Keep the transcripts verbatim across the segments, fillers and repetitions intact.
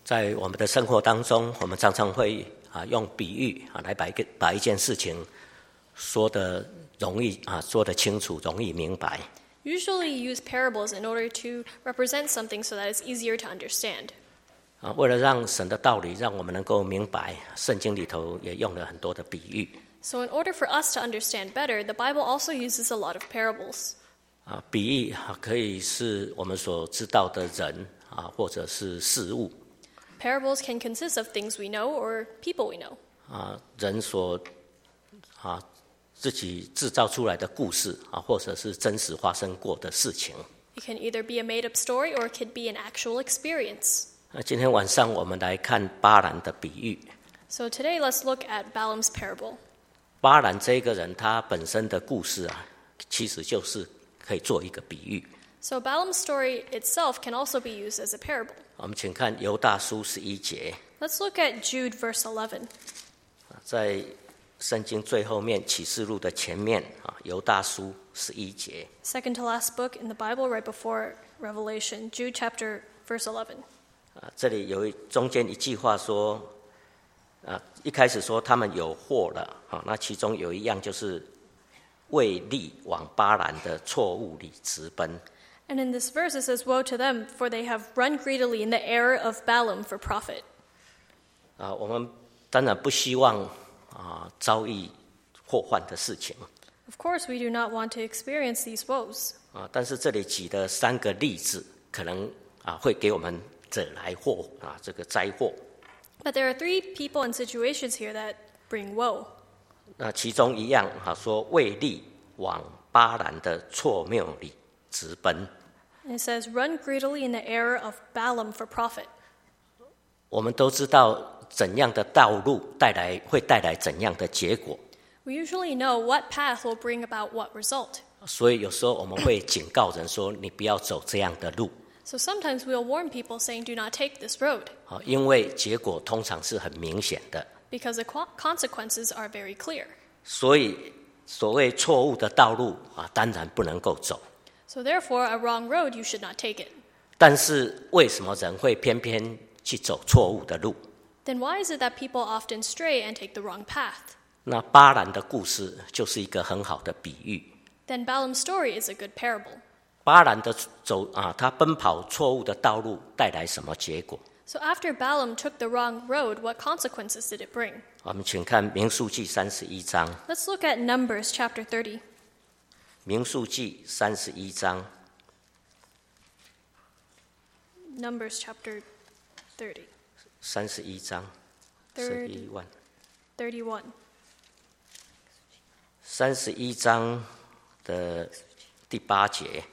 在我们的生活当中，我们常常会啊用比喻啊来把一个把一件事情说得容易啊说得清楚，容易明白。 Usually you use parables in order to represent something so that it's easier to understand. 啊，为了让神的道理让我们能够明白，圣经里头也用了很多的比喻。 So in order for us to understand better, the Bible also uses a lot of parables. 啊，比喻可以是我们所知道的人啊，或者是事物。 Parables can consist of things we know or people we know. 啊，人所啊自己制造出来的故事啊，或者是真实发生过的事情。 It can either be a made-up story or it could be an actual experience. 那今天晚上我们来看巴兰的比喻。 So today let's look at Balaam's parable. 巴兰这个人他本身的故事啊，其实就是可以做一个比喻。 So Balaam's story itself can also be used as a parable. 我们请看犹大书十一节。 Let's look at Jude verse eleven. 在圣经最后面启示录的前面啊，犹大书十一节。 Second to last book in the Bible, right before Revelation, Jude chapter verse eleven. 啊，这里有一中间一句话说，啊，一开始说他们有祸了啊，那其中有一样就是为利往巴兰的错误里直奔。 And in this verse it says, "Woe to them, for they have run greedily in the error of Balaam for profit." 啊，我们当然不希望啊遭遇祸患的事情。 Of course, we do not want to experience these woes. 啊，但是这里举的三个例子，可能啊会给我们惹来祸啊这个灾祸。 But there are three people and situations here that bring woe. 那其中一样啊说为利往巴兰的错谬里直奔。 And it says, "Run greedily in the error of Balaam for profit." 我们都知道怎样的道路带来会带来怎样的结果。 We usually know what path will bring about what result. 所以有时候我们会警告人说，你不要走这样的路。 So sometimes we'll warn people saying, "Do not take this road." 啊，因为结果通常是很明显的。 Because the consequences are very clear. 所以所谓错误的道路啊，当然不能够走。 So therefore, a wrong road, you should not take it. 但是为什么人会偏偏去走错误的路？ Then why is it that people often stray and take the wrong path? 那巴兰的故事就是一个很好的比喻。 Then Balaam's story is a good parable. 巴兰的走啊，他奔跑错误的道路带来什么结果？ So after Balaam took the wrong road, what consequences did it bring? 我们请看民数记三十一章。 Let's look at Numbers chapter thirty. 民数记三十一章。 Numbers chapter thirty. 三十一章。 Thirty. thirty-one. 三十一章的第八节。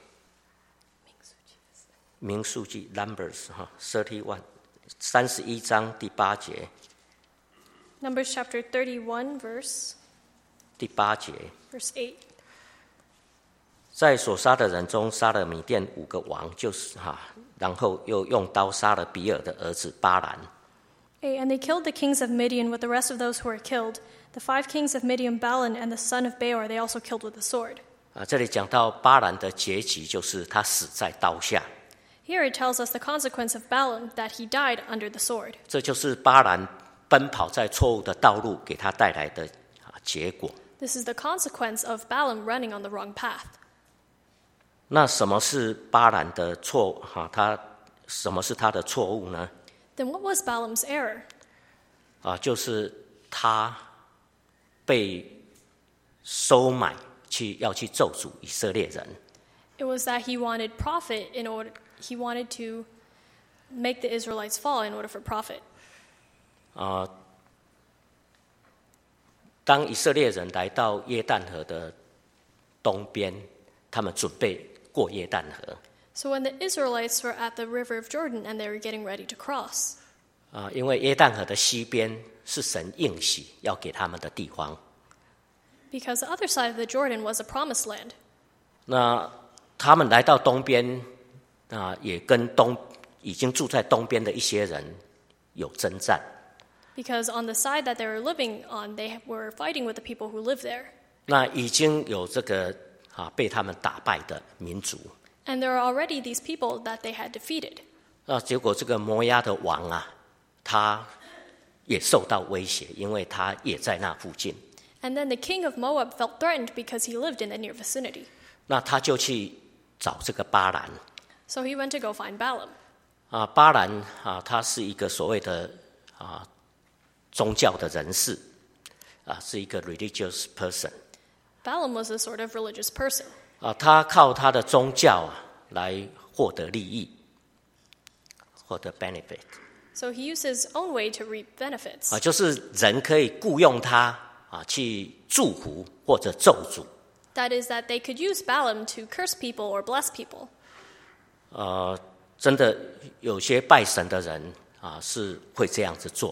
民数记 Numbers 哈 thirty-one 三十一章第八节。 Numbers chapter thirty-one, verse 第八节。 verse eight. 在所杀的人中杀了米甸五个王，就是哈，然后又用刀杀了比尔的儿子巴兰。 Hey, and they killed the kings of Midian with the rest of those who were killed. The five kings of Midian, Balaam, and the son of Beor, they also killed with the sword. 啊，这里讲到巴兰的结局，就是他死在刀下。 Here it tells us the consequence of Balaam, that he died under the sword. 这就是巴兰奔跑在错误的道路给他带来的啊结果。 This is the consequence of Balaam running on the wrong path. 那什么是巴兰的错？哈，他什么是他的错误呢？ Then what was Balaam's error? 啊，就是他被收买去要去咒诅以色列人。 It was that he wanted profit in order, he wanted to make the Israelites fall in order for profit. 啊，当以色列人来到约旦河的东边，他们准备过约旦河。 So when the Israelites were at the river of Jordan and they were getting ready to cross, 啊，因为约旦河的西边是神应许要给他们的地方。 because the other side of the Jordan was a promised land. 那他们来到东边，啊，也跟东已经住在东边的一些人有征战。 Because on the side that they were living on, they were fighting with the people who live there. 那已经有这个啊被他们打败的民族。 And there are already these people that they had defeated. 那结果这个摩押的王啊， 他也受到威胁，因为他也在那附近。 And then the king of Moab felt threatened because he lived in the near vicinity. 那他就去找这个巴兰。 So he went to go find Balaam. 啊，巴兰啊，他是一个所谓的啊宗教的人士，啊，是一个 religious person。 Balaam was a sort of religious person. 啊，他靠他的宗教啊来获得利益，获得 benefit。 So he used his own way to reap benefits. 啊，就是人可以雇用他啊去祝福或者咒诅。 That is that they could use Balaam to curse people or bless people. 呃，真的有些拜神的人啊是会这样子做。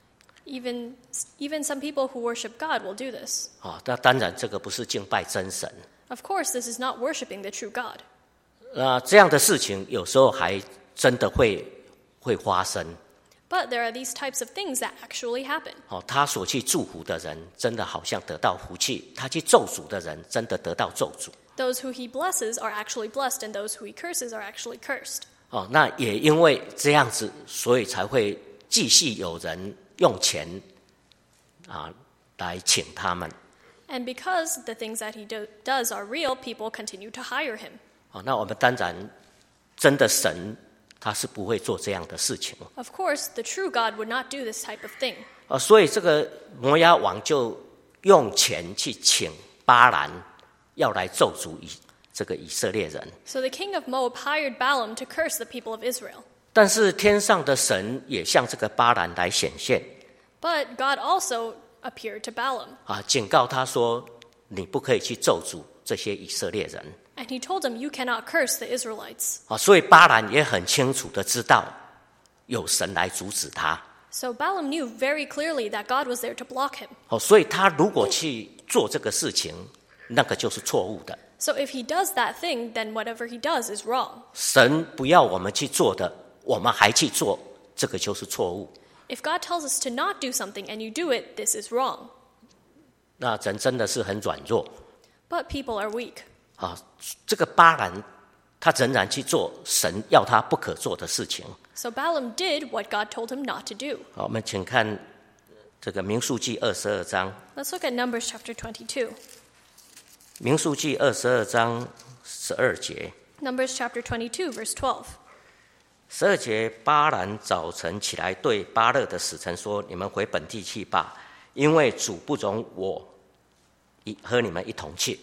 Even, even some people who worship God will do this. 啊，那当然这个不是敬拜真神。 Of course, this is not worshiping the true God. 那这样的事情有时候还真的会会发生。 But there are these types of things that actually happen. 哦，他所去祝福的人，真的好像得到福气；他去咒诅的人，真的得到咒诅。 Those who he blesses are actually blessed, and those who he curses are actually cursed. 哦，那也因为这样子，所以才会继续有人用钱啊来请他们。 And because the things that he do, does are real, people continue to hire him. 哦，那我们当然真的神他是不会做这样的事情。 Of course, the true God would not do this type of thing. 啊，所以这个摩押王就用钱去请巴兰，要来咒诅以这个以色列人。 So the king of Moab hired Balaam to curse the people of Israel. 但是天上的神也向这个巴兰来显现， But God also appeared to Balaam. 啊，警告他说：“你不可以去咒诅这些以色列人。” And he told him, you cannot curse the Israelites. 啊，所以巴兰也很清楚的知道有神来阻止他。 So Balaam knew very clearly that God was there to block him. 哦，所以他如果去做这个事情，那个就是错误的。 So if he does that thing, then whatever he does is wrong. 神不要我们去做的，我们还去做，这个就是错误。 If God tells us to not do something and you do it, this is wrong. 那人真的是很软弱。 But people are weak. 啊，这个巴兰他仍然去做神要他不可做的事情。 So Balaam did what God told him not to do. 好，我们请看这个民数记二十二章。 Let's look at Numbers chapter twenty-two. 民数记二十二章十二节。 Numbers chapter twenty-two, verse twelve. 十二节，巴兰早晨起来对巴勒的使臣说：“你们回本地去吧，因为主不容我一和你们一同去。”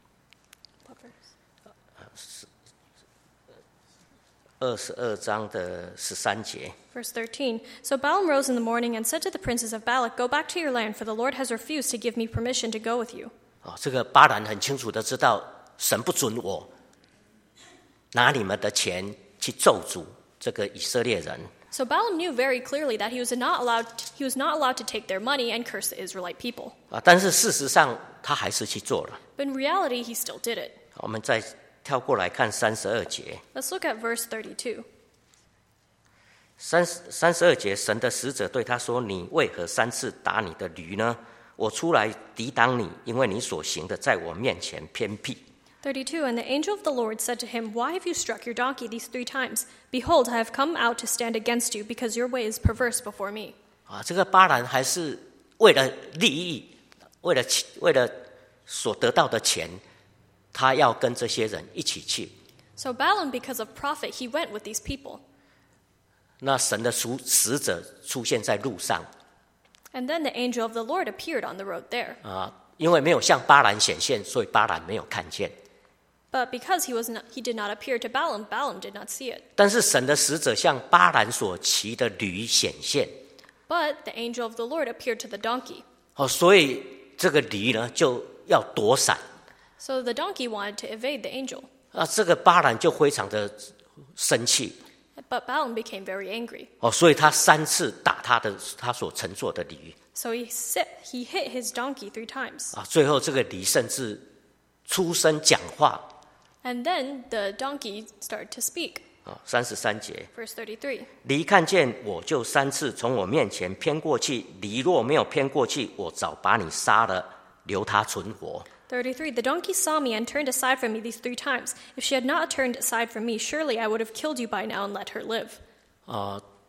二十二章的十三节。 Verse thirteen. So Balaam rose in the morning and said to the princes of Balak, Go back to your land, for the Lord has refused to give me permission to go with you. 哦，这个巴兰很清楚的知道，神不准我拿你们的钱去咒诅这个以色列人。 So Balaam knew very clearly that he was not allowed to, he was not allowed to take their money and curse the Israelite people. 啊，但是事实上他还是去做了。 But in reality, he still did it. 我们再跳过来看三十二节。 Let's look at verse thirty-two. 三三十二节，神的使者对他说：“你为何三次打你的驴呢？我出来抵挡你，因为你所行的在我面前偏僻。” thirty-two. And the angel of the Lord said to him, Why have you struck your donkey these three times? Behold, I have come out to stand against you, because your way is perverse before me. 啊，这个巴兰还是为了利益，为了为了所得到的钱，他要跟这些人一起去。 So Balaam, because of profit, he went with these people. 那神的使使者出现在路上 And then the angel of the Lord appeared on the road there. 啊，因为没有向巴兰显现，所以巴兰没有看见。 But because he was not, he did not appear to Balaam, Balaam did not see it. 但是神的使者向巴兰所骑的驴显现， But the angel of the Lord appeared to the donkey. 哦，所以这个驴呢就要躲闪 So the donkey wanted to evade the angel. 啊，这个巴兰就非常的生气 But Balaam became very angry. 哦，所以他三次打他的他所乘坐的驴 So he, sit, he hit his donkey three times. 啊，最后这个驴甚至出声讲话 And then the donkey started to speak. 啊，三十三节， Verse thirty-three. 驴看见我就三次从我面前偏过去，驴若没有偏过去，我早把你杀了，留他存活。 thirty-three. The donkey saw me and turned aside from me these three times. If she had not turned aside from me, surely I would have killed you by now and let her live. 啊，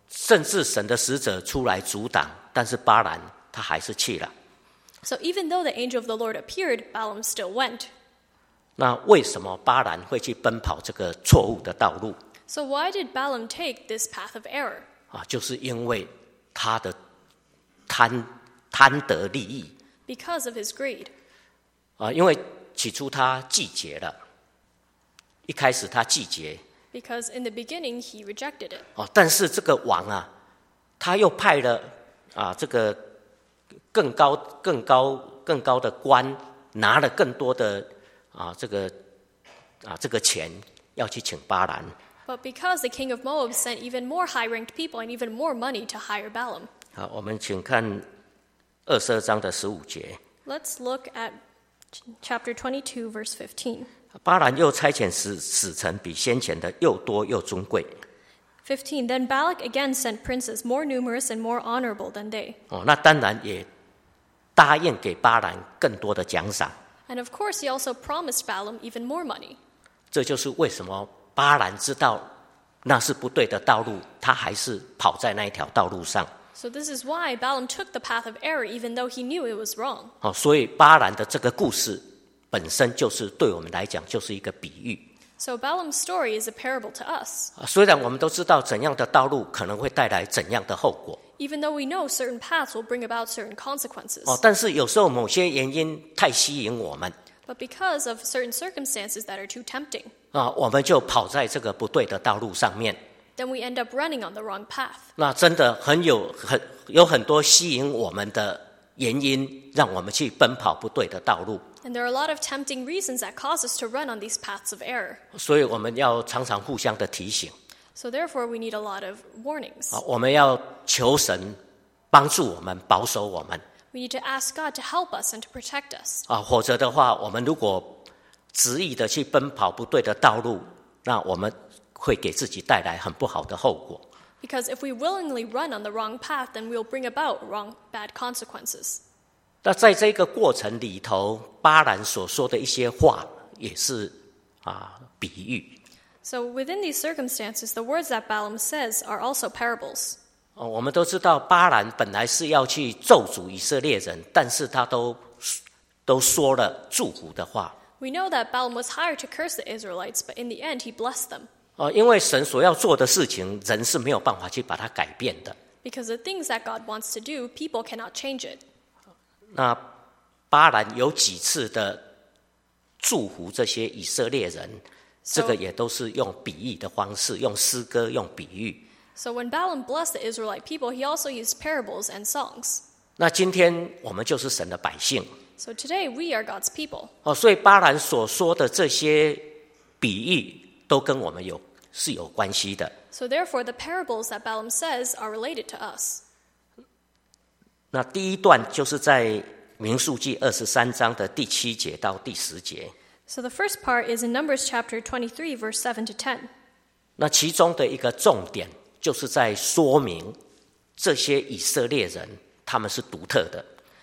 甚至神的使者出来阻挡，但是巴兰他还是去了。 So even though the angel of the Lord appeared, Balaam still went. 那为什么巴兰会去奔跑这个错误的道路？ So why did Balaam take this path of error? 啊，就是因为他的贪贪得利益。 Because of his greed. 啊，因为起初他拒绝了，一开始他拒绝。 Because in the beginning he rejected it. 哦，但是这个王啊，他又派了啊这个更高、更高、更高的官，拿了更多的啊这个啊这个钱，要去请巴兰。 But because the king of Moab sent even more high-ranked people and even more money to hire Balaam. 好，我们请看二十二章的十五节。 Let's look at chapter twenty-two, verse fifteen. 巴兰又差遣使使臣比先前的又多又尊贵。 fifteen. Then Balak again sent princes more numerous and more honorable than they. 哦，那当然也答应给巴兰更多的奖赏。 And of course, he also promised Balaam even more money. 这就是为什么巴兰知道那是不对的道路，他还是跑在那一条道路上。 So this is why Balaam took the path of error even though he knew it was wrong. 哦，所以巴兰的这个故事本身就是对我们来讲就是一个比喻。 So Balaam's story is a parable to us. 虽然我们都知道怎样的道路可能会带来怎样的后果， Even though we know certain paths will bring about certain consequences. 哦，但是有时候某些原因太吸引我们， But because of certain circumstances that are too tempting, 啊，我们就跑在这个不对的道路上面。 then we end up running on the wrong path. 那真的很有很有很多吸引我们的原因，让我们去奔跑不对的道路。 And there are a lot of tempting reasons that cause us to run on these paths of error. 所以我们要常常互相的提醒。 So therefore, we need a lot of warnings. 啊，我们要求神帮助我们，保守我们。 We need to ask God to help us and to protect us. 啊，否则的话，我们如果执意的去奔跑不对的道路，那我们会给自己带来很不好的后果。 Because if we willingly run on the wrong path, then we'll bring about wrong, bad consequences. 那在这个过程里头，巴兰所说的一些话也是啊比喻。 So within these circumstances, the words that Balaam says are also parables. 哦，我们都知道巴兰本来是要去咒诅以色列人，但是他都都说了祝福的话。 We know that Balaam was hired to curse the Israelites, but in the end, he blessed them. 哦，因为神所要做的事情，人是没有办法去把它改变的。 Because the things that God wants to do, people cannot change it. 那巴兰有几次的祝福这些以色列人， So- 这个也都是用比喻的方式，用诗歌，用比喻。 So when Balaam blessed the Israelite people, he also used parables and songs. 那今天我们就是神的百姓 So today, we are God's people. 哦，所以巴兰所说的这些比喻都跟我们有是有关系的。 So therefore, the parables that Balaam says are related to us. 那第一段就是在民数记二十三章的第七节到第十节。 So the first part is in Numbers chapter twenty-three, verse seven to ten. 那其中的一个重点就是在说明这些以色列人他们是独特的。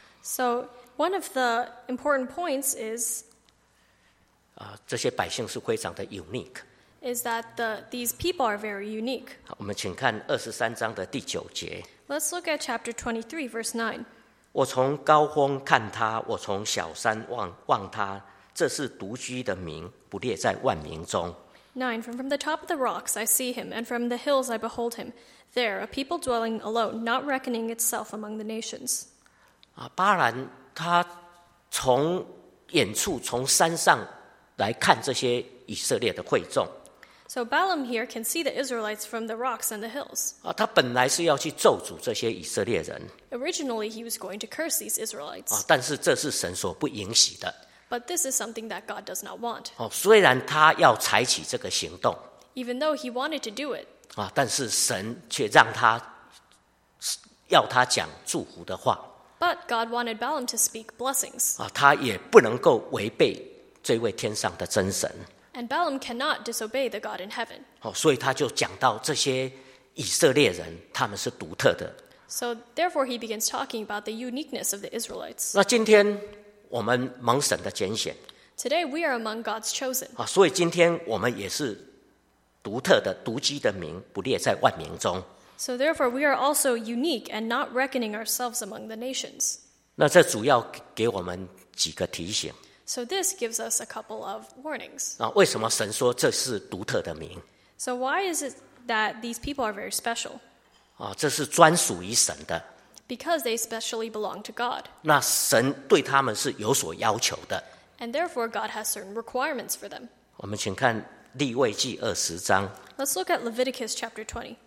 So one of the important points is 啊，这些百姓是非常的 unique。 is that the, these people are very unique. 好，我们请看二十三章的第九节。 Let's look at chapter twenty-three, verse nine. 我从高峰看他，我从小山望望他，这是独居的民，不列在万民中。 nine. From, from the top of the rocks I see him, and from the hills I behold him. There, a people dwelling alone, not reckoning itself among the nations. 啊，巴兰他从远处从山上来看这些以色列的会众。 So Balaam here can see the Israelites from the rocks and the hills. 啊，他本来是要去咒诅这些以色列人 Originally, he was going to curse these 啊 Israelites. ， 但是这是神所不允许的。 But this is something that God does not want. 哦，虽然他要采取这个行动 Even though he wanted to do it, 啊，但是神却让他要他讲祝福的话 but God wanted Balaam to speak blessings. 啊，他也不能够违背这位天上的真神 And Balaam cannot disobey the God in heaven. 哦，所以他就讲到这些以色列人他们是独特的。 So therefore, he begins talking about the uniqueness of the Israelites. 那今天我们蒙神的拣选 Today, we are among God's chosen. 啊，所以今天我们也是独特的、独居的民，不列在万民中。 So therefore, we are also unique and not reckoning ourselves among the nations. 那这主要给我们几个提醒。 So this gives us a couple of warnings. 啊，为什么神说这是独特的名？ So why is it that these people are very special? 啊，这是专属于神的。 Because they especially belong to God. 那神对他们是有所要求的。 And therefore, God has certain requirements for them. 我们请看利未记二十章。 Let's look at Leviticus chapter twenty.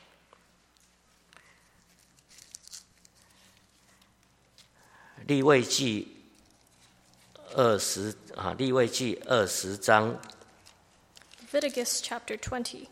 利未记二十啊，利未记二十章。 Leviticus chapter twenty.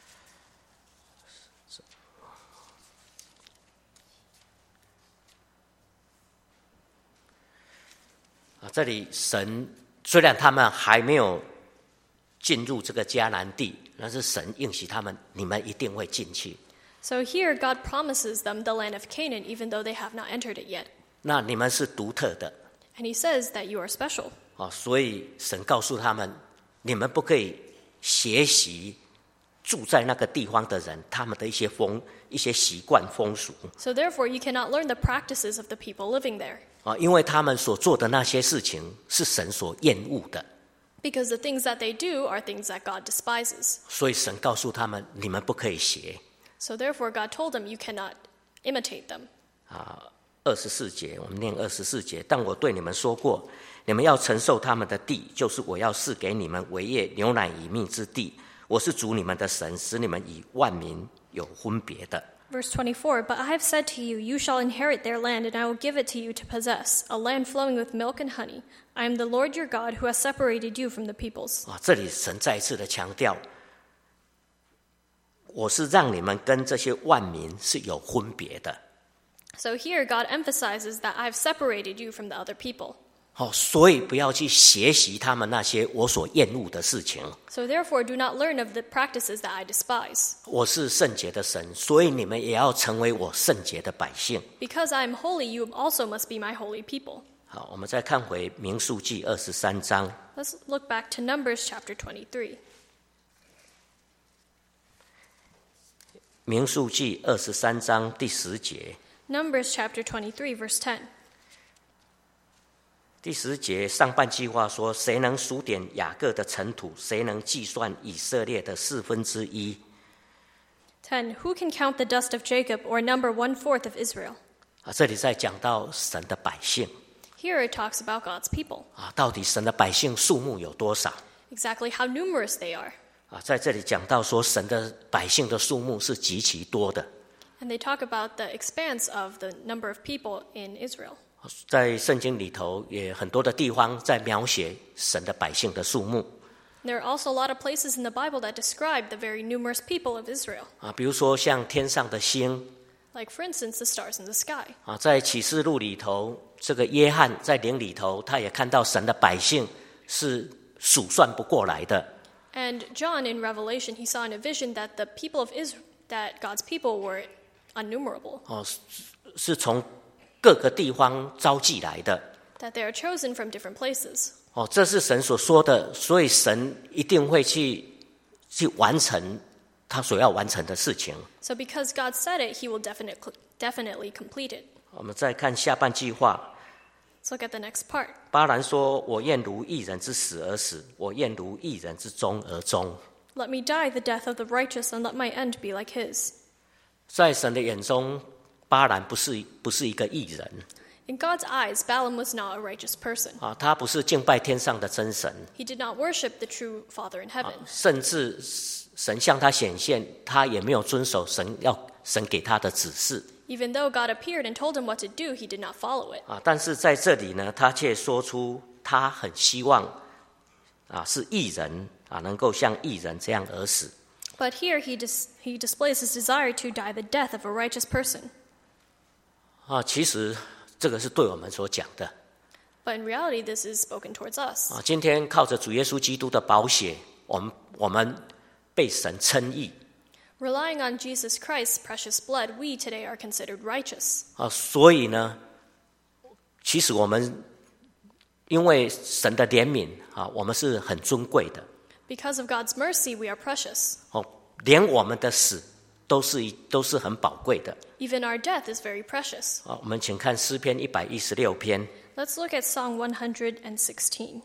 啊，这里神虽然他们还没有进入这个迦南地，但是神应许他们，你们一定会进去。 So here, God promises them the land of Canaan, even though they have not entered it yet. 那你们是独特的。 And he says that you are special. 啊，所以神告诉他们，你们不可以学习住在那个地方的人他们的一些风、一些习惯风俗。 So therefore, you cannot learn the practices of the people living there. 啊，因为他们所做的那些事情是神所厌恶的。 Because the things that they do are things that God despises. 所以神告诉他们，你们不可以学。 So therefore, God told them, you cannot imitate them. 啊，二十四节，我们念二十四节。但我对你们说过，你们要承受他们的地，就是我要赐给你们为业牛奶与蜜之地。我是主你们的神，使你们与万民有分别的。 Verse twenty-four, But I have said to you, you shall inherit their land, and I will give it to you to possess, a land flowing with milk and honey. I am the Lord your God, who has separated you from the peoples. 啊，这里神再一次的强调，我是让你们跟这些万民是有分别的。 So here God emphasizes that I've separated you from the other people. 哦，所以不要去学习他们那些我所厌恶的事情。 So therefore, do not learn of the practices that I despise. 我是圣洁的神，所以你们也要成为我圣洁的百姓。 Because I am holy, you also must be my holy people. 好，我们再看回民数记二十三章。 Let's look back to Numbers chapter twenty-three. 民数记二十三章第十节。 Numbers chapter twenty-three, verse ten. 第十节上半句话说：“谁能数点雅各的尘土？谁能计算以色列的四分之一？” ten. Who can count the dust of Jacob or number one-fourth of Israel? 啊，这里在讲到神的百姓 Here it talks about God's people. 啊，到底神的百姓数目有多少？ Exactly how numerous they are. 啊，在这里讲到说，神的百姓的数目是极其多的。 And they talk about the expanse of the number of people in Israel. 在圣经里头，也很多的地方在描写神的百姓的数目。 There are also a lot of places in the Bible that describe the very numerous people of Israel. 啊，比如说像天上的星 Like, for instance, the stars in the sky. 啊，在启示录里头，这个约翰在灵里头，他也看到神的百姓是数算不过来的。 And John in Revelation, he saw in a vision that the people of Israel, that God's people were innumerable. 哦，是是从各个地方召集来的。 That they are chosen from different places. 哦，这是神所说的，所以神一定会去去完成他所要完成的事情。 So because God said it, he will definitely, definitely complete it. 我们再看下半句话， Let's look at the next part. 巴兰说：“我愿如义人之死而死，我愿如义人之终而终。” Let me die the death of the righteous, and let my end be like his. 在神的眼中，巴兰不是不是一个义人 In God's eyes, Balaam was not a righteous person. 啊，他不是敬拜天上的真神， He did not worship the true Father in heaven. 甚至神向他显现，他也没有遵守神要神给他的指示 Even though God appeared and told him what to do, he did not follow it. 啊。但是在这里呢，他却说出他很希望啊是义人啊，能够像义人这样而死。 But here he, dis- he displays his desire to die the death of a righteous person. 啊，其实这个是对我们所讲的 But in reality, this is spoken towards us. 啊。今天靠着主耶稣基督的宝血，我们我们被神称义 Relying on Jesus Christ's precious blood, we today are considered righteous. 啊，所以呢，其实我们因为神的怜悯啊，我们是很尊贵的 Because of God's mercy, we are precious. 哦，连我们的死都是都是很宝贵的。 Even our death is very precious. 好，我们请看诗篇一百一十六篇。 Let's look at Song one hundred sixteen.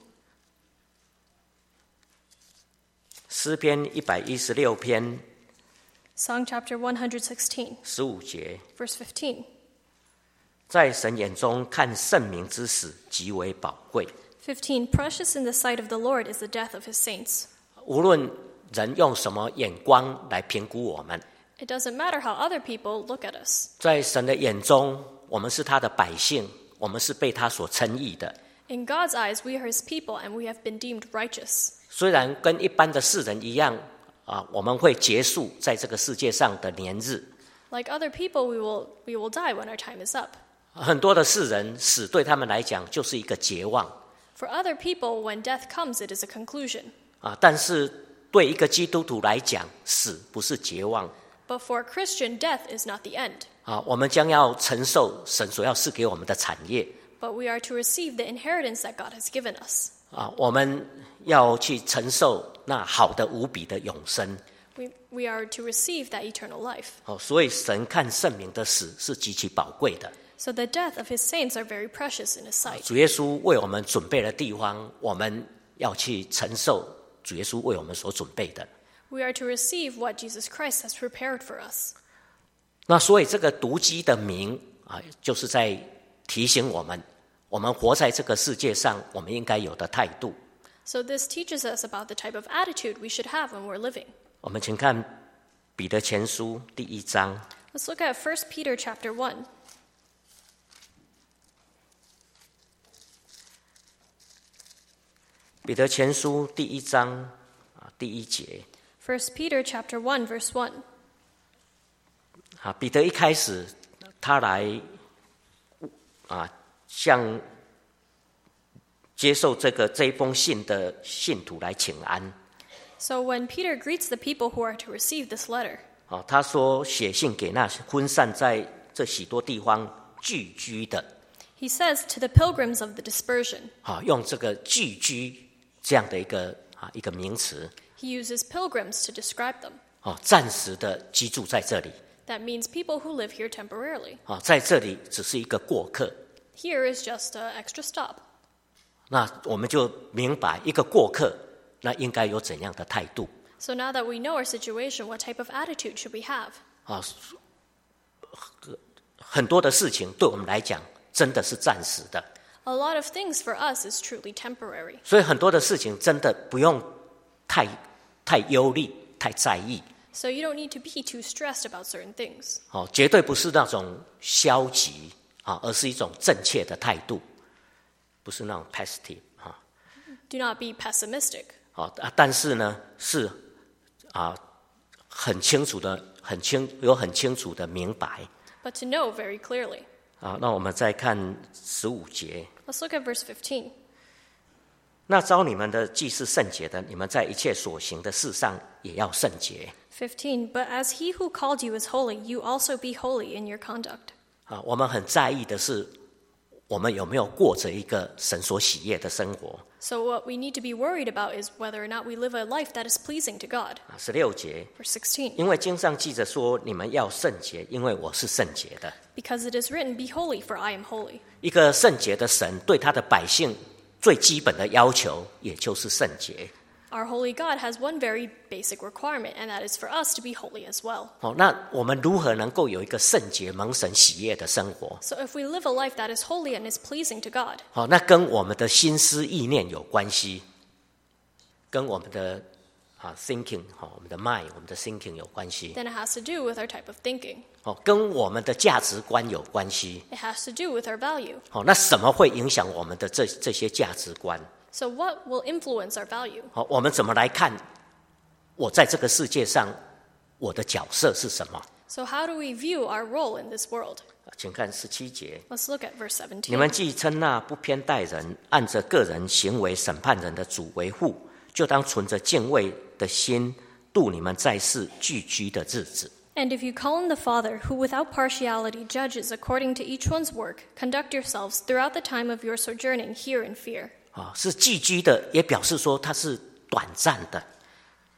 诗篇一百一十六篇 Song chapter one hundred sixteen, 十五节， verse fifteen. 在神眼中看圣明之死极为宝贵。 fifteen. Precious in the sight of the Lord is the death of his saints. 无论人用什么眼光来评估我们， It doesn't matter how other people look at us. 在神的眼中，我们是他的百姓，我们是被他所称义的。 In God's eyes, we are his people and we have been deemed righteous. 虽然跟一般的世人一样啊，我们会结束在这个世界上的年日。 Like other people, we will, we will die when our time is up. 很多的世人死对他们来讲就是一个绝望 For other people, when death comes, it is a conclusion. 啊，但是对一个基督徒来讲，死不是绝望 But for a Christian, death is not the end. 啊，我们将要承受神所要赐给我们的产业 But we are to receive the inheritance that God has given us. 啊，我们要去承受那好的无比的永生 We, we are to receive that eternal life. 哦，所以神看圣明的死是极其宝贵的。 So the death of his saints are very precious in his sight. 主耶稣为我们准备的地方，我们要去承受主耶稣为我们所准备的。 We are to receive what Jesus Christ has prepared for us. 那所以这个毒鸡的名啊，就是在提醒我们，我们活在这个世界上，我们应该有的态度。 So this teaches us about the type of attitude we should have when we're living. 我们请看彼得前书第一章。 Let's look at First Peter chapter one. 彼得前书第一章啊第一节 First Peter chapter one, verse one. 啊，彼得一开始他来啊向接受这个这一封信的信徒来请安。 So when Peter greets the people who are to receive this letter, 啊，他说写信给那分散在这许多地方聚居的， he says to the pilgrims of the dispersion. 啊，用这个聚居这样的一个啊一个名词， He uses pilgrims to describe them. 啊，暂时的居住在这里， That means people who live here temporarily. 啊，在这里只是一个过客。 Here is just an extra stop. 那我们就明白一个过客，那应该有怎样的态度 So now that we know our situation, what type of attitude should we have? 啊？很多的事情对我们来讲真的是暂时的， A lot of things for us is truly temporary. 所以很多的事情真的不用太太忧虑、太在意。 So you don't need to be too stressed about certain things. 哦，绝对不是那种消极啊，而是一种正确的态度，不是那种 positive 啊。 Do not be pessimistic. 啊啊，但是呢，是啊，很清楚的，很清有很清楚的明白 But to know very clearly. 啊。那我们再看十五节， Let's look at verse fifteen. 那召你们的既是圣洁的，你们在一切所行的事上也要圣洁 fifteen. But as he who called you is holy, you also be holy in your conduct. 啊。我们很在意的是，我们有没有过着一个神所喜悦的生活 So what we need to be worried about is whether or not we live a life that is pleasing to God. 啊。十六节， Verse sixteen. 因为经上记着说，你们要圣洁，因为我是圣洁的。 Because it is written, Be holy, for I am holy. 一个圣洁的神对他的百姓最基本的要求，也就是圣洁。 Our holy God has one very basic requirement, and that is for us to be holy as well. 好，那我们如何能够有一个圣洁、蒙神喜悦的生活？ So if we live a life that is holy and is pleasing to God, 好，那跟我们的心思意念有关系，跟我们的啊 thinking， 好，我们的 mind， 我们的 thinking 有关系。 then it has to do with our type of thinking. 好，跟我们的价值观有关系。 It has to do with our value. 好，那什么会影响我们的这这些价值观？ So what will influence our value? 好，我们怎么来看我在这个世界上我的角色是什么？ So how do we view our role in this world? 请看十七节。 Let's look at verse 你们 seventeen. 既称那不偏待人、按着个人行为审判人的主为父，就当存着敬畏的心度你们在世聚居的日子。 And if you call on the Father, who without partiality judges according to each one's work, conduct yourselves throughout the time of your sojourning here in fear. 啊，是寄居的，也表示说它是短暂的。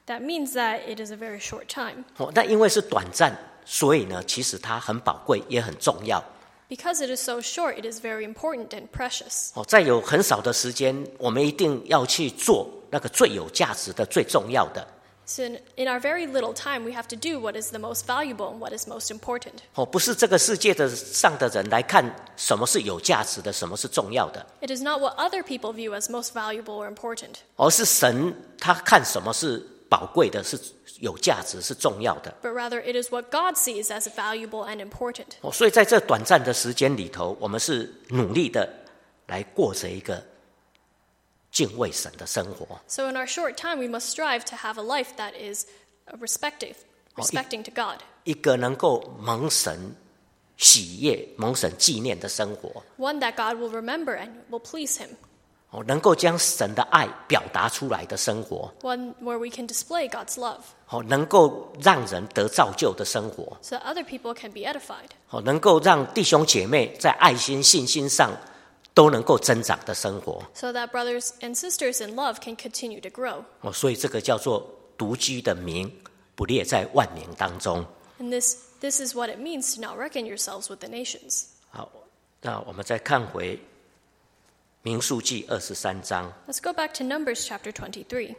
That means that it is a very short time. 哦，那因为是短暂，所以呢，其实它很宝贵，也很重要。 Because it is so short, it is very important and precious. 哦，在有很少的时间，我们一定要去做那个最有价值的、最重要的。 So in, in our very little time, we have to do what is the most valuable and what is most important. 哦，不是这个世界的上的人来看什么是有价值的，什么是重要的， It is not what other people view as most valuable or important, 而是神他看什么是宝贵的，是有价值，是重要的。 but rather it is what God sees as valuable and important. 哦，所以在这短暂的时间里头，我们是努力的来过着一个敬畏神的生活。 So in our short time, we must strive to have a life that is respective, respecting to God, 一个能够蒙神喜悦、蒙神纪念的生活， one that God will remember and will please Him, 哦，能够将神的爱表达出来的生活， one where we can display God's love 哦，能够让人得造就的生活， so that other people can be edified, 哦，能够让弟兄姐妹在爱心、信心上都能够增长的生活。 so that brothers and sisters in love can continue to grow. 哦，所以这个叫做独居的名，不列在万民当中。 And this, this is what it means to not reckon yourselves with the nations. 好，那我们再看回民数记二十三章。 Let's go back to Numbers chapter twenty-three.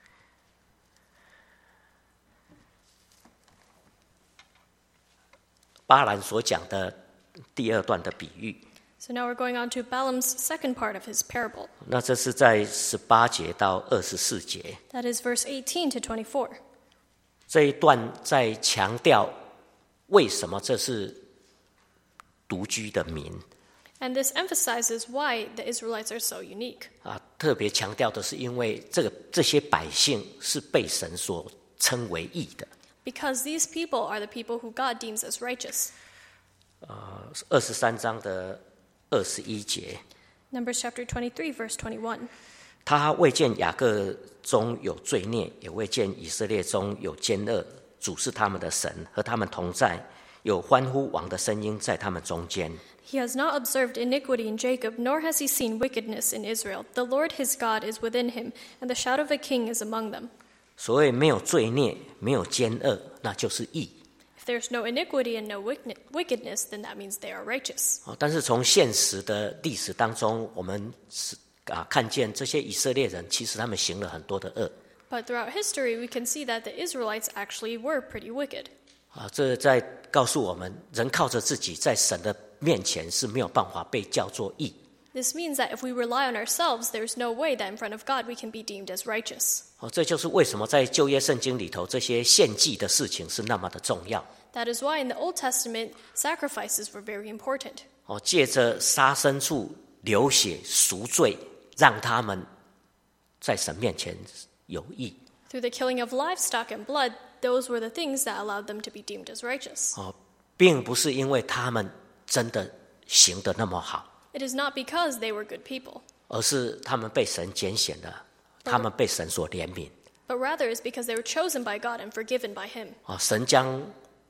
巴兰所讲的第二段的比喻， So now we're going on to Balaam's second part of his parable. 那这是在十八节到二十四节 That is verse eighteen to twenty-four. 这一段，在强调为什么这是独居的民 And this emphasizes why the Israelites are so unique. 啊，特别强调的是，因为这个这些百姓是被神所称为义的。 Because these people are the people who God deems as righteous. 二十三章的二十一节， Numbers chapter twenty-three, verse twenty-one. 他未见雅各中有罪孽，也未见以色列中有奸恶，主是他们的神，和他们同在，有欢呼王的声音在他们中间。 He has not observed iniquity in Jacob, nor has he seen wickedness in Israel. The Lord his God is within him, and the shout of a king is among them. 所谓没有罪孽，没有奸恶，那就是义。 If there's no iniquity and no wickedness, then that means they are righteous. 哦，但是从现实的历史当中，我们是啊看见这些以色列人，其实他们行了很多的恶 But throughout history, we can see that the Israelites actually were pretty wicked. 啊。这在告诉我们，人靠着自己在神的面前是没有办法被叫做义。 This means that if we rely on ourselves, there's no way that in front of God we can be deemed as righteous. 哦，这就是为什么在旧约圣经里头，这些献祭的事情是那么的重要。 That is why in the Old Testament, sacrifices were very important. 哦，借着杀牲畜流血赎罪，让他们在神面前有义。 Through the killing of livestock and blood, those were the things that allowed them to be deemed as righteous. 哦，并不是因为他们真的行得那么好， It is not because they were good people, 而是他们被神拣选了，他们被神所怜悯。 but rather it's because they were chosen by God and forgiven by Him. 啊，神将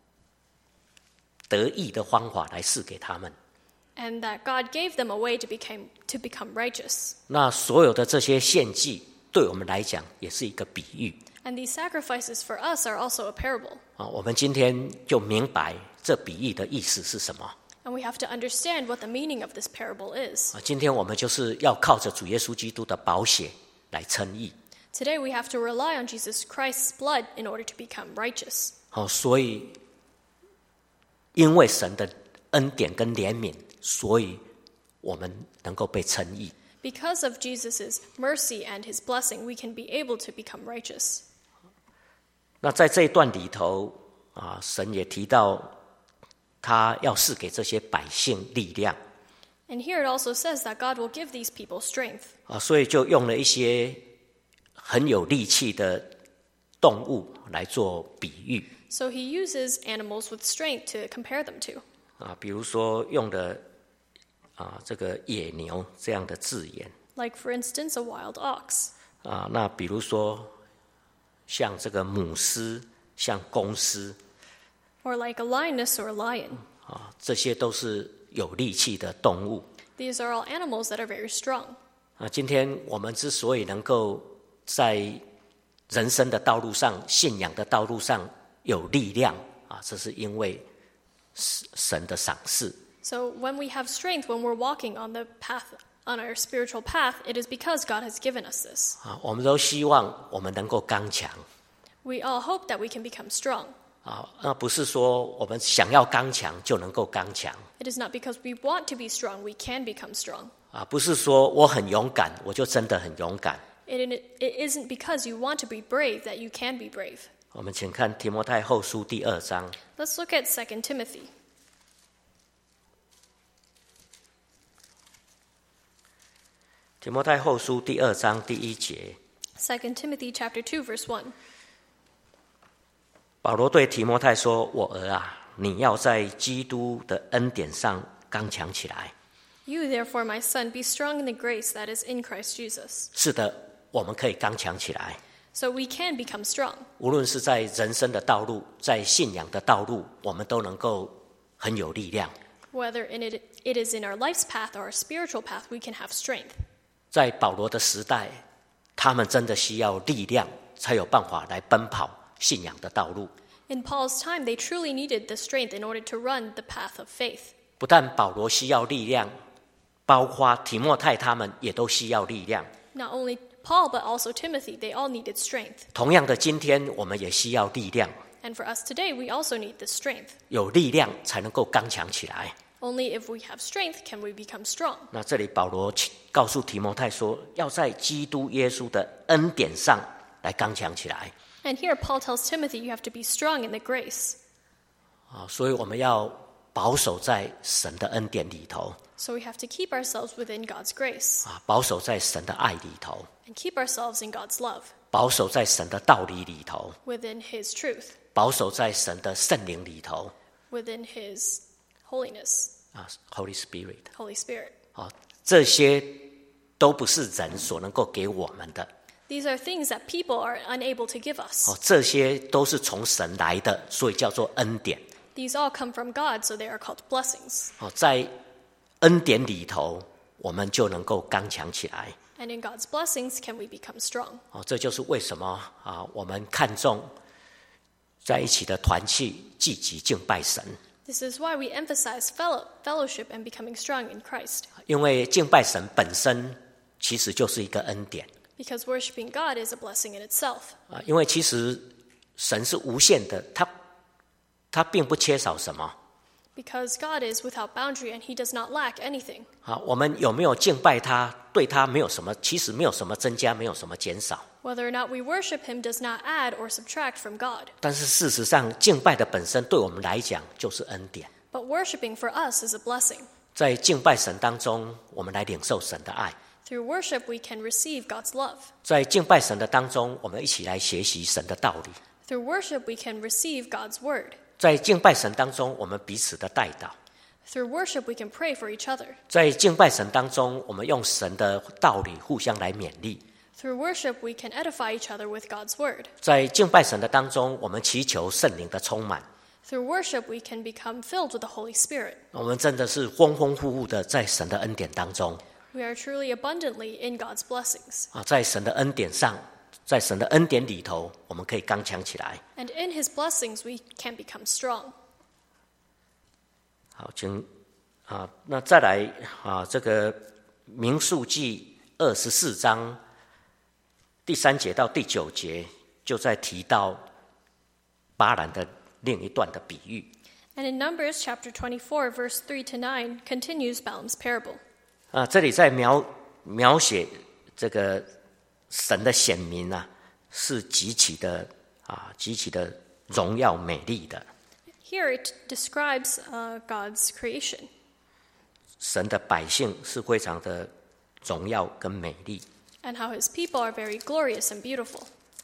得义的方法来赐给他们。 And that God gave them a way to become, to become righteous. 那所有的这些献祭，对我们来讲也是一个比喻 And these sacrifices for us are also a parable. 啊。我们今天就明白这比喻的意思是什么 And we have to understand what the meaning of this parable is. 啊。今天我们就是要靠着主耶稣基督的宝血来称义。 Today we have to rely on Jesus Christ's blood in order to become righteous. 好，所以因为神的恩典跟怜悯，所以我们能够被称义。 Because of Jesus' mercy and his blessing, we can be able to become righteous. 那在这一段里头啊，神也提到他要赐给这些百姓力量 And here it also says that God will give these people strength. 啊，所以就用了一些很有力气的动物来做比喻 So he uses animals with strength to compare them to. 啊，比如说用的啊这个野牛这样的字眼 Like, for instance, a wild ox. 啊，那比如说像这个母狮、像公狮 Or like a lioness or a lion. 啊，这些都是有力气的动物 These are all animals that are very strong. 啊。今天我们之所以能够在人生的道路上、信仰的道路上有力量啊，这是因为神的赏赐。 So when we have strength, when we're walking on the path, on our spiritual path, it is because God has given us this. 啊，我们都希望我们能够刚强。 We all hope that we can become strong. 啊，那不是说我们想要刚强就能够刚强。 It is not because we want to be strong, we can become strong. 啊，不是说我很勇敢，我就真的很勇敢。 It, it isn't because you want to be brave that you can be brave. 我们请看提摩太后书第二章。 Let's look at Second Timothy. 提摩太后书第二章第一节。 Second Timothy chapter two, verse one. 保罗对提摩太说：“我儿啊，你要在基督的恩典上刚强起来。” You therefore, my son, be strong in the grace that is in Christ Jesus. 是的，我们可以刚强起来。 So we can become strong. 无论是在人生的道路，在信仰的道路，我们都能够很有力量。 Whether in it, it is in our life's path or our spiritual path, we can have strength. 在保罗的时代，他们真的需要力量，才有办法来奔跑信仰的道路。 In Paul's time, they truly needed the strength in order to run the path of faith. 不但保罗需要力量，包括提摩太他们也都需要力量。 Not only Paul, but also Timothy, they all needed strength. 同样的，今天我们也需要力量。 And for us today, we also need this strength. 有力量才能够刚强起来。 Only if we have strength can we become strong. 那这里保罗告诉提摩太说，要在基督耶稣的恩典上来刚强起来。 And here Paul tells Timothy, you have to be strong in the grace. 啊，所以我们要保守在神的恩典里头。 So we have to keep ourselves within God's grace. 啊，保守在神的爱里头。 And keep ourselves in God's love. 保守在神的道理里头。 Within His truth. 保守在神的圣灵里头。 Within His holiness. 啊 ，Holy Spirit。 Holy Spirit. 啊，这些都不是人所能够给我们的。 These are things that people are unable to give us. 哦，这些都是从神来的，所以叫做恩典。 These all come from God, so they are called blessings. 哦，在恩典里头，我们就能够刚强起来。 And in God's blessings, can we become strong? 哦，这就是为什么啊，我们看重在一起的团契，积极敬拜神。 This is why we emphasize fellow, fellowship and becoming strong in Christ. 因为敬拜神本身其实就是一个恩典。 Because worshiping God is a blessing in itself. 啊，因为其实神是无限的，他他并不缺少什么。 Because God is without boundary and He does not lack anything. 啊，我们有没有敬拜他，对他没有什么，其实没有什么增加，没有什么减少。 Whether or not we worship Him does not add or subtract from God. 但是事实上，敬拜的本身对我们来讲就是恩典。 But worshiping for us is a blessing. 在敬拜神当中，我们来领受神的爱。 Through worship, we can receive God's love. 在敬拜神的当中，我们一起来学习神的道理。 Through worship, we can receive God's word. 在敬拜神当中，我们彼此的代祷。 Through worship, we can pray for each other. 在敬拜神当中，我们用神的道理互相来勉励。 Through worship, we can edify each other with God's word. 在敬拜神的当中，我们祈求圣灵的充满。 Through worship, we can become filled with the Holy Spirit. 我们真的是丰丰富富的在神的恩典当中。 We are truly abundantly in God's blessings. 啊，在神的恩典上，在神的恩典里头，我们可以刚强起来。 And in His blessings, we can become strong. 好，请啊，那再来啊，这个民数记二十四章第三节到第九节，就在提到巴兰的另一段的比喻。 And in Numbers chapter twenty-four, verse three to nine, continues Balaam's parable. 啊，这里在描描写这个神的显明啊，是极其的啊，极其的荣耀美丽的。 Here it describes uh, God's creation. 神的百姓是非常的荣耀跟美丽。 And how His people are very glorious and beautiful.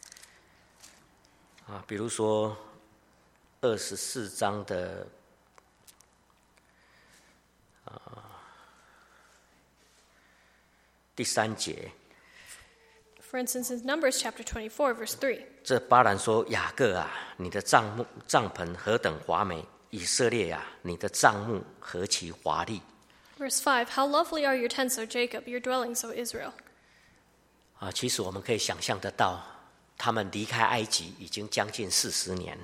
啊，比如说二十四章的啊第三节。 For instance, in Numbers chapter twenty-four, verse three. 这巴兰说：“雅各啊，你的帐幕帐篷何等华美！以色列啊，你的帐幕何其华丽！” Verse five, How lovely are your tents, O Jacob, your dwellings, O Israel. 啊，其实我们可以想象得到， 他们离开埃及已经将近四十年。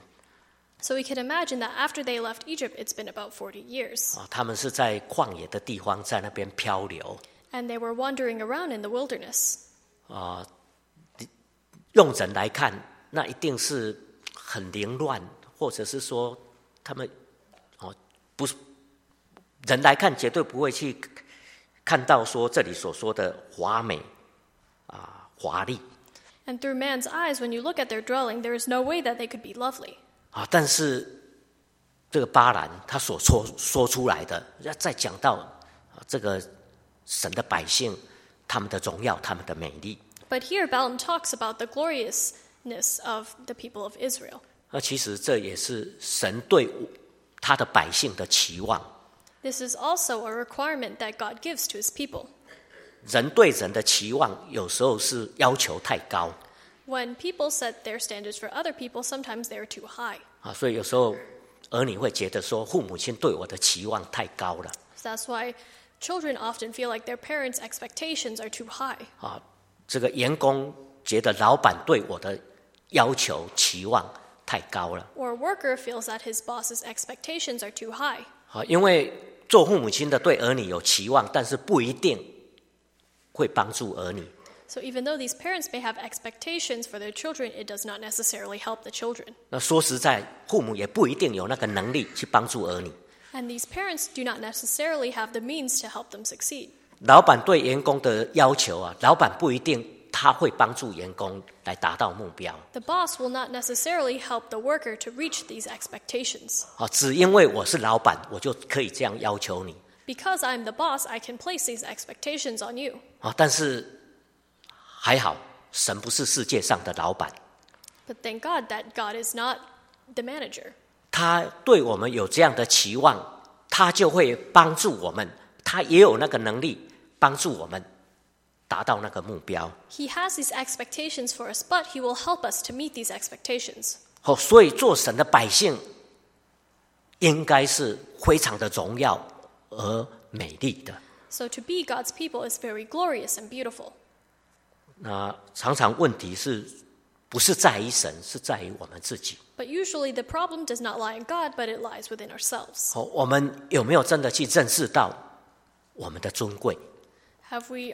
So we can imagine that after they left Egypt, it's been about forty years. 啊，他们是在旷野的地方，在那边漂流。 And they were wandering around in the wilderness. 啊，用人来看，那一定是很凌乱，或者是说他们哦，不是人来看，绝对不会去看到说这里所说的华美啊、华丽。 And through man's eyes, when you look at their dwelling, there is no way that they could be lovely. 啊，但是这个巴兰他所说说出来的，再讲到啊这个神的百姓，他们的荣耀，他们的美丽。 But here Balaam talks about the gloriousness of the people of Israel. 那其实这也是神对他的百姓的期望。 This is also a requirement that God gives to his people. 人对人的期望有时候是要求太高。 When people set their standards for other people, sometimes they are too high. 啊，所以有时候儿女会觉得说，父母亲对我的期望太高了。 So that's why children often feel like their parents' expectations are too high. 啊，这个员工觉得老板对我的要求期望太高了。 Or a worker feels that his boss's expectations are too high. 啊，因为做父母亲的对儿女有期望，但是不一定会帮助儿女。 So even though these parents may have expectations for their children, it does not necessarily help the children. 那说实在，父母也不一定有那个能力去帮助儿女。 And these parents do not necessarily have the means to help them succeed. 老板对员工的要求啊，老板不一定他会帮助员工来达到目标。 The boss will not necessarily help the worker to reach these expectations. 啊，只因为我是老板，我就可以这样要求你。 Because I'm the boss, I can place these expectations on you. 啊，但是还好，神不是世界上的老板。 But thank God that God is not the manager. 他对我们有这样的期望，他就会帮助我们，他也有那个能力帮助我们达到那个目标。 He has these expectations for us, but he will help us to meet these expectations. 哦，所以做神的百姓应该是非常的荣耀而美丽的。 So to be God's people is very glorious and beautiful. 那常常问题是不是在于神，是在于我们自己。 But usually the problem does not lie in God, but it lies within ourselves. 哦，我们有没有真的去认识到我们的尊贵？ Have we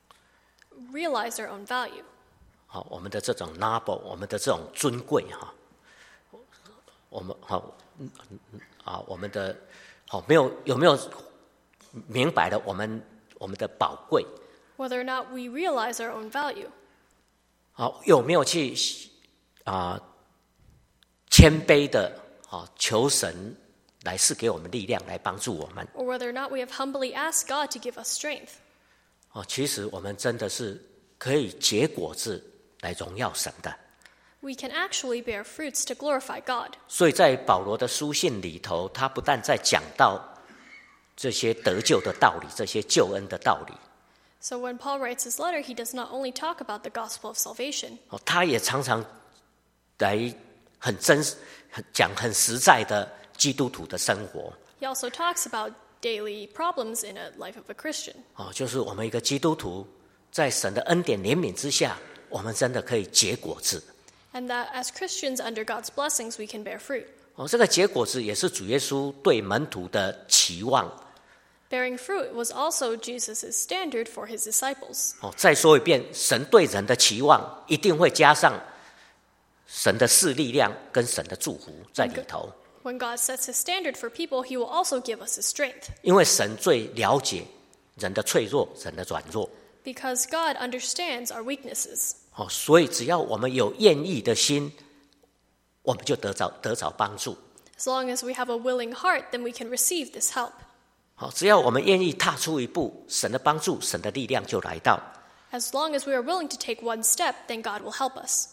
realized our own value? 好，我们的这种 noble， 我们的这种尊贵哈，我们好啊，我们的好没有有没有明白了我们我们的宝贵？ Whether or not we realize our own value. 好，有没有去啊谦卑的啊求神来赐给我们力量，来帮助我们？ Or whether or not we have humbly asked God to give us strength. 哦，其实我们真的是可以结果子来荣耀神的。 We can actually bear fruits to glorify God. 所以在保罗的书信里头，他不但在讲到这些得救的道理，这些救恩的道理， So when Paul writes his letter, he does not only talk about the gospel of salvation, 哦，他也常常来很真很讲很实在的基督徒的生活。 he also talks about daily problems in a life of a Christian. 哦，就是我们一个基督徒在神的恩典怜悯之下，我们真的可以结果子。 And that as Christians under God's blessings, we can bear fruit. 哦，这个结果子也是主耶稣对门徒的期望。 Bearing fruit was also Jesus' standard for his disciples. 哦，再说一遍，神对人的期望一定会加上神的赐力量跟神的祝福在里头。 When God sets his standard for people, he will also give us his strength. 因为神最了解人的脆弱，人的软弱。 Because God understands our weaknesses. 哦，所以只要我们有愿意的心，我们就得着得着帮助。 As long as we have a willing heart, then we can receive this help. 好，只要我们愿意踏出一步，神的帮助，神的力量就来到。 As long as we are willing to take one step, then God will help us.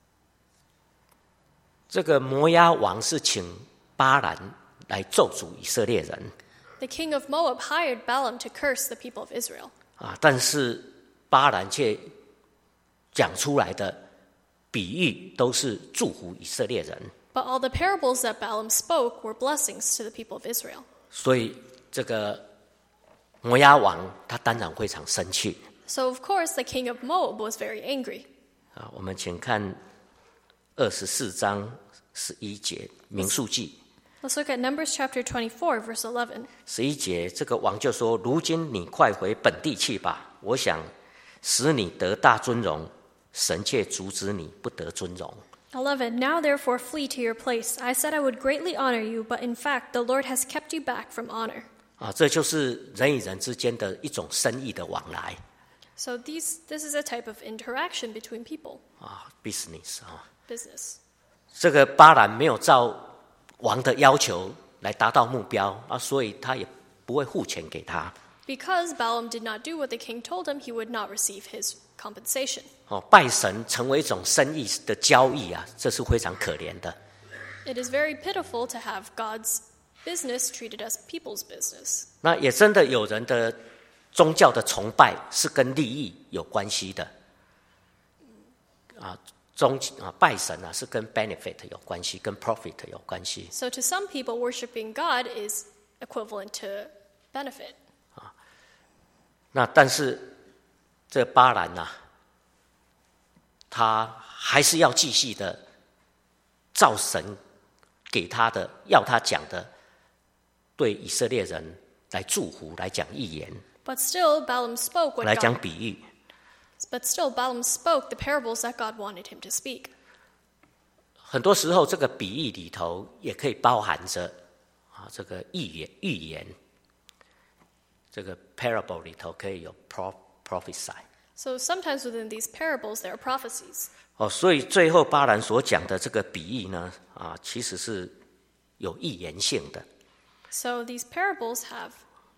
这个摩押王是请巴兰来咒诅以色列人 The king of Moab hired Balaam to curse the people of Israel. 啊，但是巴兰却讲出来的比喻都是祝福以色列人。 But all the parables that Balaam spoke were blessings to the people of Israel. 所以这个摩押王他当然非常生气 So of course the king of Moab was very angry. 啊，我们请看二十四章十一节民数记。 Let's look at Numbers chapter twenty-four, verse eleven. 十一节，这个王就说：“如今你快回本地去吧，我想使你得大尊荣，神却阻止你不得尊荣。” eleven. Now therefore flee to your place. I said I would greatly honor you, but in fact the Lord has kept you back from honor. 啊，这就是人与人之间的一种生意的往来。 So these, this is a type of interaction between people. 啊 ，business 啊， Business. 这个巴兰没有照王的要求来达到目标啊，所以他也不会付钱给他。 Because Balaam did not do what the king told him, he would not receive his compensation. 哦，拜神成为一种生意的交易啊，这是非常可怜的。 It is very pitiful to have God's business treated as people's business. 那也真的有人的宗教的崇拜是跟利益有关系的，啊，宗啊拜神啊是跟 benefit 有关系，跟 profit 有关系。 So to some people, worshiping God is equivalent to benefit. 那但是这巴兰啊，他还是要继续的照神给他的要他讲的，对以色列人来祝福，来讲预言。 But still, Balaam spoke what 来讲 God. 比喻， But still, Balaam spoke the parables that God wanted him to speak. 很多时候这个比喻里头也可以包含着啊这个预言预言，这个 parable 里头可以有 pro prophesy。 So sometimes within these parables, there are prophecies. 哦，所以最后巴兰所讲的这个比喻呢，啊，其实是有预言性的。 So these parables have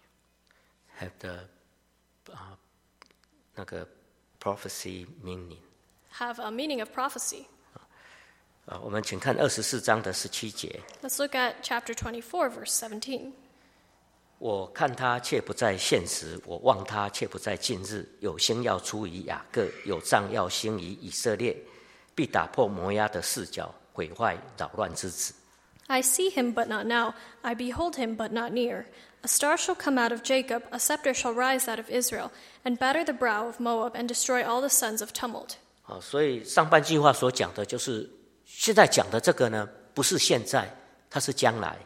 have the 啊、那个 prophecy meaning。 have a meaning of prophecy. 啊，我们请看二十四章的十七节。 Let's look at chapter twenty-four, verse seventeen. 我看他却不在现时，我望他却不在近日。有星要出于雅各，有杖要兴于以色列，必打破摩押的四角，毁坏扰乱之子。 I see him, but not now. I behold him, but not near. A star shall come out of Jacob, a scepter shall rise out of Israel, and batter the brow of Moab, and destroy all the sons of tumult. 好，所以上半句话所讲的就是现在讲的这个呢，不是现在，它是将来。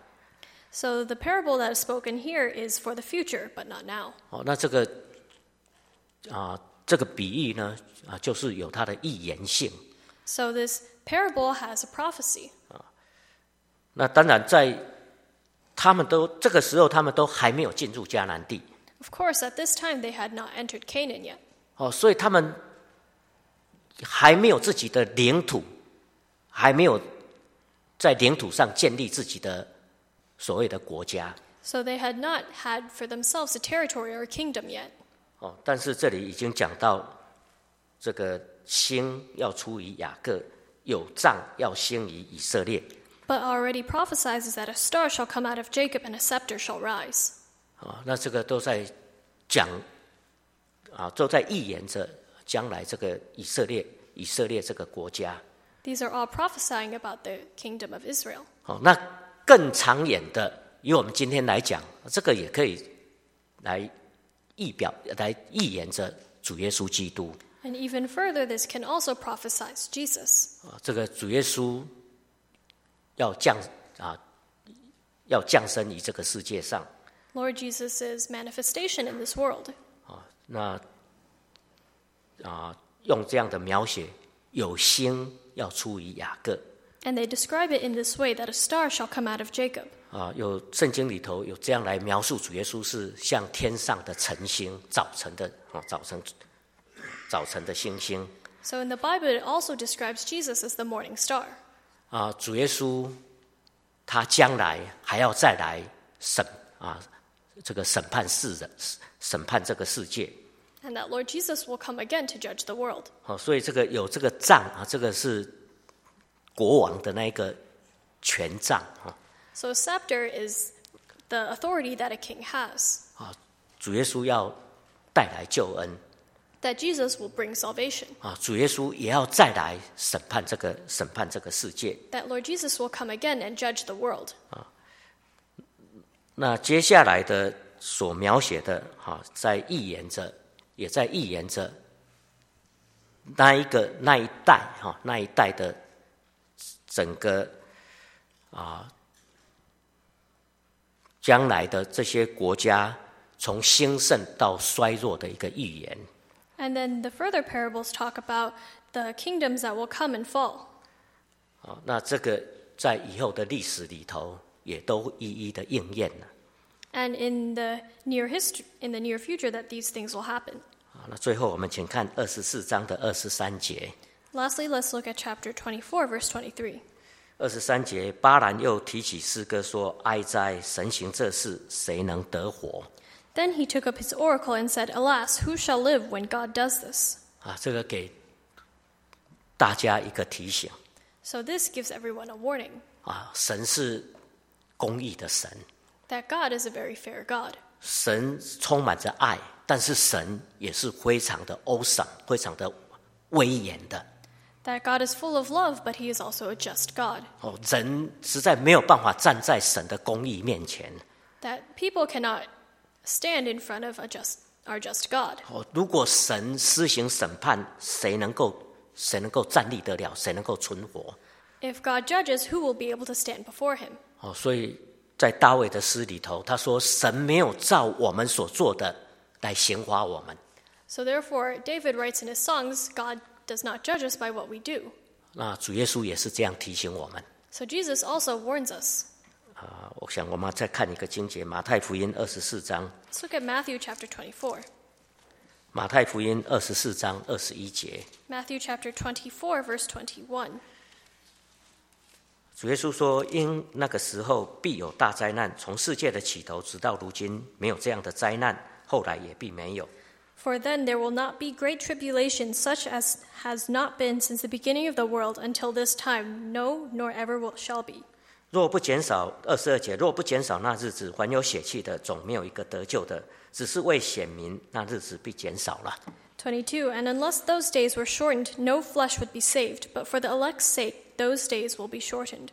So the parable that is spoken here is for the future, but not now. 哦，那这个啊，这个比喻呢，啊，就是有它的预言性。 So this parable has a prophecy. 那当然在他们都这个时候，他们都还没有进入迦南地。 Of course, at this time they had not entered Canaan yet. 哦，所以他们还没有自己的领土，还没有在领土上建立自己的所谓的国家。 So they had not had for themselves a territory or a kingdom yet. 哦，但是这里已经讲到这个星要出于雅各，有杖要兴于以色列。 But already prophesies that a star shall come out of Jacob and a scepter shall rise. 啊，那这个都在讲啊，都在预言着将来这个以色列，以色列这个国家。 These are all prophesying about the kingdom of Israel. 好，那更长远的，以我们今天来讲，这个也可以来预表、来预言着主耶稣基督。 And even further, this can also prophesize Jesus. 啊，这个主耶稣要降啊，要降生于这个世界上。 Lord Jesus' manifestation in this world. 啊，那啊，用这样的描写，有星要出于雅各。 And they describe it in this way, that a star shall come out of Jacob. 啊，有圣经里头有这样来描述主耶稣是像天上的晨星，早晨的啊，早晨早晨的星星。 So in the Bible, it also describes Jesus as the morning star. 啊，主耶稣他将来还要再来审啊，这个审判世人，审判这个世界。 And that Lord Jesus will come again to judge the world. 好，所以这个有这个杖啊，这个是国王的那个权杖啊。 So a scepter is the authority that a king has. 啊，主耶稣要带来救恩。 That Jesus will bring salvation. 啊，主耶稣也要再来审判这个审判这个世界。 That Lord Jesus will come again and judge the world. 那接下来的所描写的，哈、在预言着，也在预言着那一个那一代哈那一代的整个啊将来的这些国家从兴盛到衰弱的一个预言。 And then the further parables talk about the kingdoms that will come and fall. 啊，那这个在以后的历史里头也都一一的应验了。 And in the near history, in the near future, that these things will happen. 好，那最后我们请看二十四章的二十三节。 Lastly, let's look at chapter twenty-four, verse twenty-three. 二十三节，巴兰又提起诗歌说：“哀哉，神行这事，谁能得活？” Then he took up his oracle and said, Alas, who shall live when God does this? 啊，这个给大家一个提醒 So this gives everyone a warning 啊，神是公义的神， that God is a very fair God. 神充满着爱，但是神也是非常的awesome，非常的威严的。 That God is full of love, but he is also a just God. 哦，人实在没有办法站在神的公义面前。 That people cannot stand in front of a just, our just God. 哦，如果神施行审判，谁能够谁能够站立得了？谁能够存活？ If God judges, who will be able to stand before him? 哦，所以在大卫的诗里头，他说：“神没有照我们所做的来刑罚我们。” So therefore, David writes in his songs, God does not judge us by what we do. 那主耶稣也是这样提醒我们。 So Jesus also warns us. 啊，我想我们再看一个经节，马太福音二十四章。 Let's look at Matthew chapter twenty-four. 马太福音二十四章二十一节， Matthew chapter twenty-four, verse twenty-one. 主耶稣说：“因那个时候必有大灾难，从世界的起头直到如今，没有这样的灾难，后来也必没有。” For then there will not be great tribulation, such as has not been since the beginning of the world until this time, no, nor ever will shall be. 若不减少二十二节，若不减少那日子，凡有血气的，总没有一个得救的，只是为显明那日子必减少了。 twenty-two. And unless those days were shortened, no flesh would be saved, but for the elect's sake, those days will be shortened.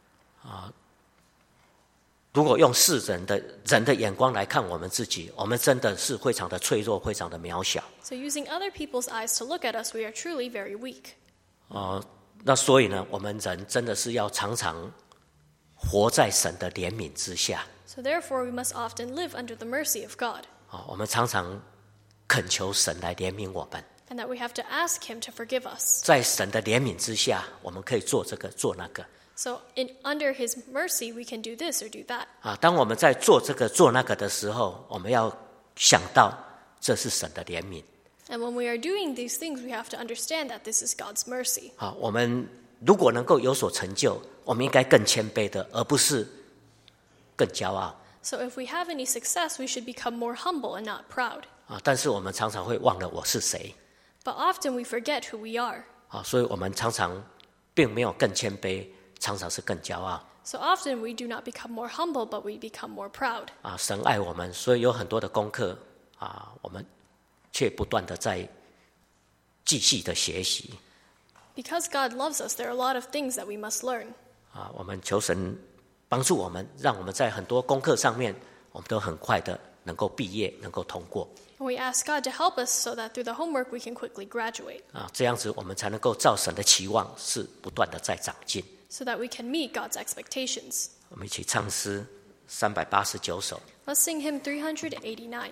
如果用世人的人的眼光来看我们自己，我们真的是非常的脆弱，非常的渺小。 So using other people's eyes to look at us, we are truly very weak. 哦、那所以呢，我们人真的是要常常活在神的怜悯之下。 So therefore, we must often live under the mercy of God, 哦、我们常常恳求神来怜悯我们。 and that we have to ask him to forgive us. 在神的怜悯之下，我们可以做这个做那个。 So in, under his mercy, we can do this or do that. 啊，当我们在做这个做那个的时候，我们要想到这是神的怜悯。 And when we are doing these things, we have to understand that this is God's mercy. 啊，我们如果能够有所成就，我们应该更谦卑的，而不是更骄傲。 So if we have any success, we should become more humble and not proud. 啊，但是我们常常会忘了我是谁。 But often we forget who we are. 啊，所以我们常常并没有更谦卑，常常是更骄傲。 So often we do not become more humble, but we become more proud. 啊，神爱我们，所以有很多的功课啊，我们却不断的在继续的学习。 Because God loves us, there are a lot of things that we must learn. 啊，我们求神帮助我们，让我们在很多功课上面，我们都很快的能够毕业，能够通过。 And we ask God to help us so that through the homework we can quickly graduate, 啊，这样子我们才能够照神的期望，是不断的在长进。 so that we can meet God's expectations. 我们一起唱诗三百八十九首。 Let's sing hymn three eighty-nine.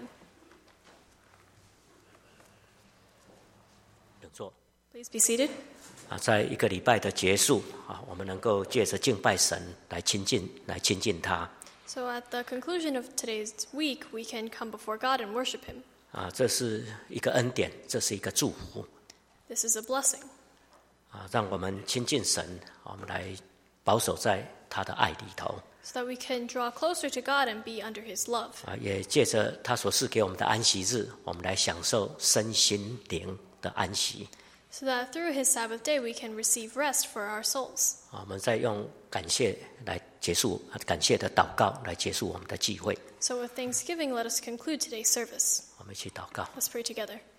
请坐。 Please be seated. 啊，在一个礼拜的结束啊，我们能够借着敬拜神来亲近，来亲近他。 So at the conclusion of today's week, we can come before God and worship him. 啊，这是一个恩典，这是一个祝福 This is a blessing. 啊，让我们亲近神，我们来保守在他的爱里头 So that we can draw closer to God and be under his love. 啊，也借着他所赐给我们的安息日，我们来享受身心灵的安息 So that through his Sabbath day we can receive rest for our souls. 啊。我们再用感谢来结束，感谢的祷告来结束我们的聚会。 So with thanksgiving, let us conclude today's service. 我们一起祷告。 Let's pray together.